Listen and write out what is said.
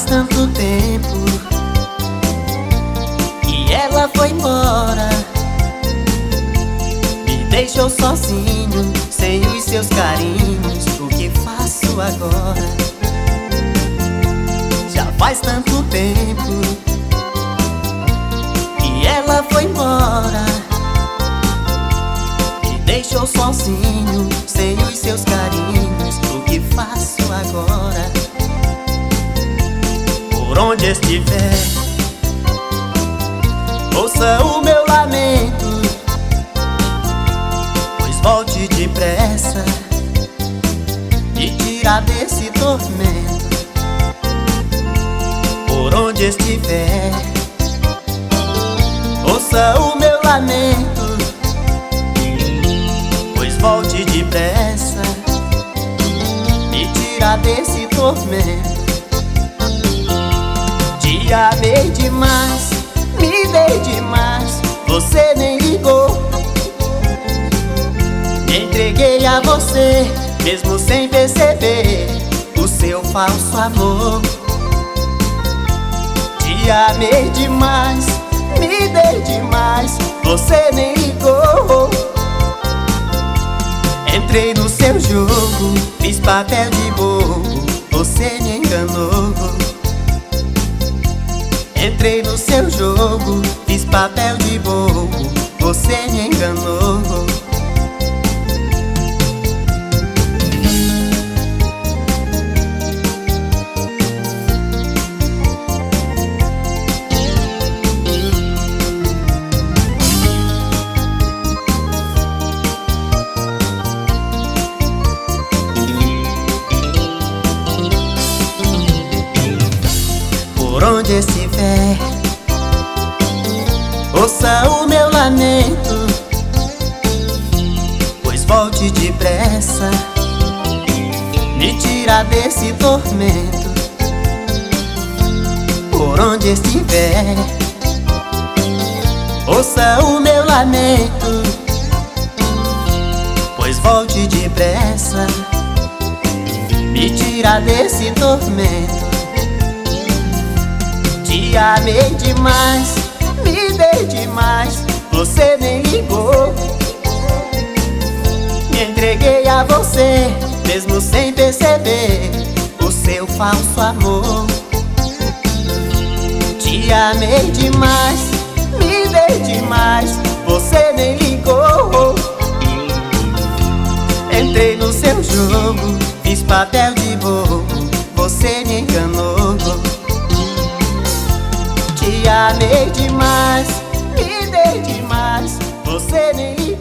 tanto tempo que ela foi embora, me deixou sozinho, sem os seus carinhos. O que faço agora? Já faz tanto tempo que ela foi embora, me deixou sozinho, sem os seus carinhos. O que faço agora? Por onde estiver, ouça o meu lamento, pois volte depressa e tira desse tormento. Por onde estiver, ouça o meu lamento, pois volte depressa e tira desse tormento. Te amei demais, me dei demais, você nem ligou. Me entreguei a você, mesmo sem perceber o seu falso amor. Te amei demais, me dei demais, você nem ligou. Entrei no seu jogo, fiz papel de bobo, você me enganou. Entrei no seu jogo, fiz papel de bobo, você me enganou. Por onde estiver, ouça o meu lamento, pois volte depressa, me tira desse tormento. Por onde estiver, ouça o meu lamento, pois volte depressa, me tira desse tormento. Te amei demais, me dei demais, você nem ligou. Me entreguei a você, mesmo sem perceber o seu falso amor. Te amei demais, me dei demais, você nem ligou. Entrei no seu jogo, fiz papel de bobo, você me enganou. Te amei demais, me dei demais, você nem ligou.